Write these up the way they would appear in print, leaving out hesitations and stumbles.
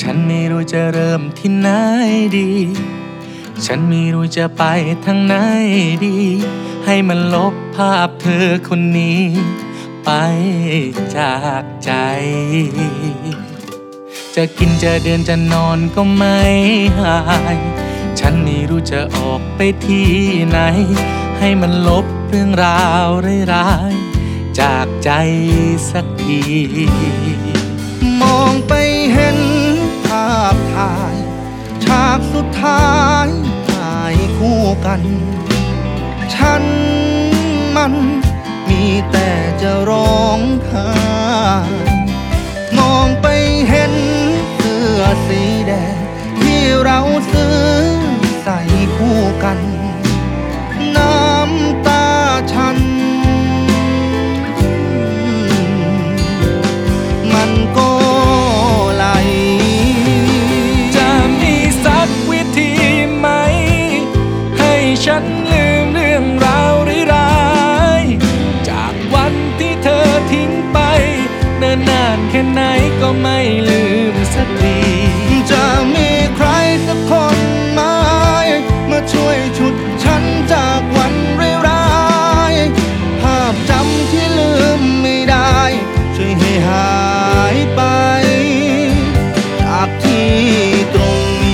ฉันไม่รู้จะเริ่มที่ไหนดีฉันไม่รู้จะไปทางไหนดีให้มันลบภาพเธอคนนี้ไปจากใจจะกินจะเดินจะนอนก็ไม่หายฉันไม่รู้จะออกไปที่ไหนให้มันลบเรื่องราวร้ายๆจากใจสักทีมองไปเห็นภาพถ่ายฉากสุดท้ายถ่ายคู่กันฉันมันมีแต่จะร้องไห้มองไปเห็นเสื้อสีแดงที่เราซื้อใส่คู่กันน้ำตาฉันมันก็ไหลจะมีสักวิธีไหมให้ฉันลืมเรื่องราวร้ายๆจากวันที่เธอทิ้งไปเนิ่นนานแค่ไหนก็ไม่ลืมสักทีจะมีใครสักคนไหมมาช่วยฉุดฉันจากวันร้ายๆภาพจำที่ลืมไม่ได้ช่วยให้หายไปจากที่ตรงนี้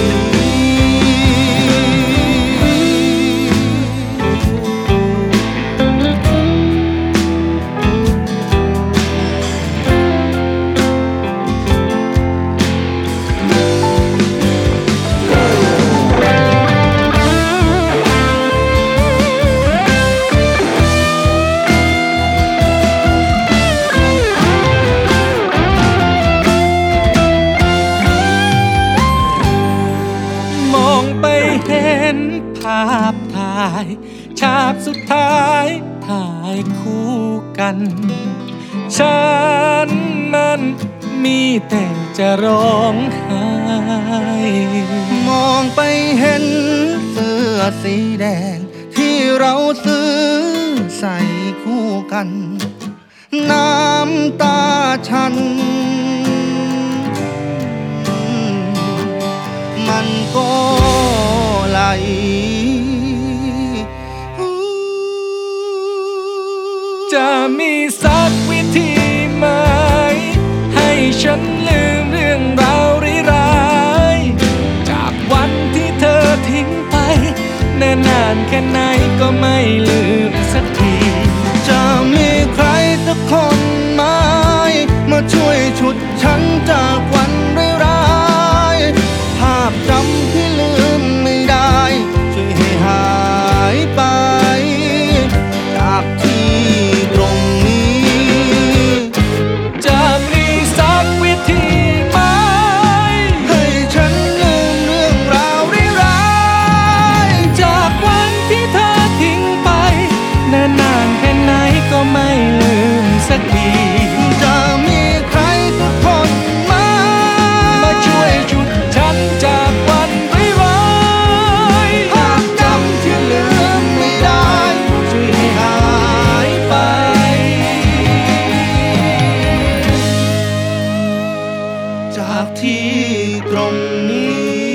เห็นภาพถ่ายฉากสุดท้ายถ่ายคู่กันฉันมันมีแต่จะร้องไห้มองไปเห็นเสื้อสีแดงที่เราซื้อใส่คู่กันน้ำตาฉันมันก็ไหลจะมีสักวิธีไหมให้ฉันลืมเรื่องราวร้ายๆจากวันที่เธอทิ้งไปเนิ่นนานแค่ไหนก็ไม่ลืมสักทีจะมีใครสักคนไหมมาช่วยฉุดฉันจากวันร้ายๆภาพจำที่ลืมไม่ได้ช่วยให้หายไปจากที่ตรงนี้จะมีสักวิธีไหมให้ฉันลืมเรื่องราวร้ายๆจากวันที่เธอทิ้งไปเนิ่นนานแค่ไหนก็ไม่ลืมสักทีจะมีใครสักคนไหมมาช่วยฉุดฉันจากวันร้ายๆภาพจำที่ลืมไม่ได้ช่วยให้หายไปจากที่ตรงนี้